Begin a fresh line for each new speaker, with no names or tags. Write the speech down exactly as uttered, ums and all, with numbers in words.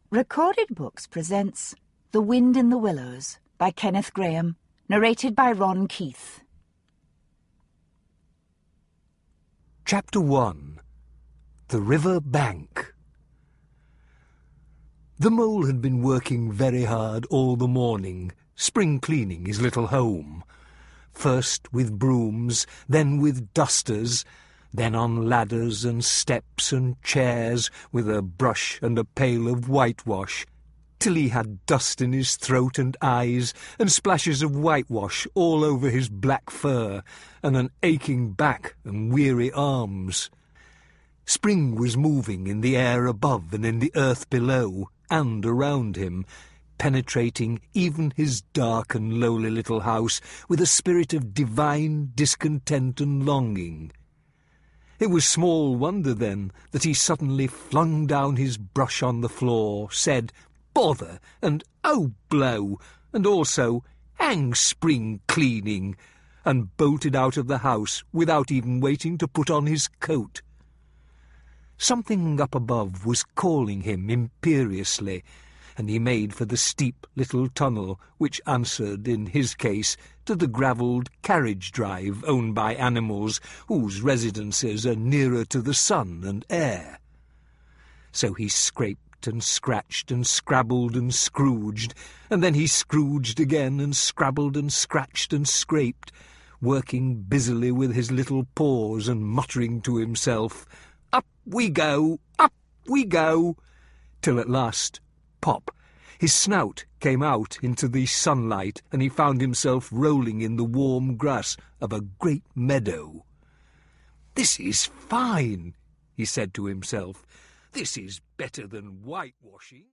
Recorded Books presents The Wind in the Willows by Kenneth Grahame, narrated by Ron Keith.
Chapter one. The River Bank. The mole had been working very hard all the morning, spring cleaning his little home. First with brooms, then with dusters, then on ladders and steps and chairs with a brush and a pail of whitewash, till he had dust in his throat and eyes and splashes of whitewash all over his black fur and an aching back and weary arms. Spring was moving in the air above and in the earth below and around him, penetrating even his dark and lowly little house with a spirit of divine discontent and longing. It was small wonder, then, that he suddenly flung down his brush on the floor, said, "Bother," and "Oh, blow," and also, "Hang spring cleaning," and bolted out of the house without even waiting to put on his coat. Something up above was calling him imperiously, and he made for the steep little tunnel which answered, in his case, to the gravelled carriage drive owned by animals whose residences are nearer to the sun and air. So he scraped and scratched and scrabbled and scrooged, and then he scrooged again and scrabbled and scratched and scraped, working busily with his little paws and muttering to himself, "Up we go, up we go," till at last, pop, his snout came out into the sunlight, and he found himself rolling in the warm grass of a great meadow. "This is fine," he said to himself. "This is better than whitewashing."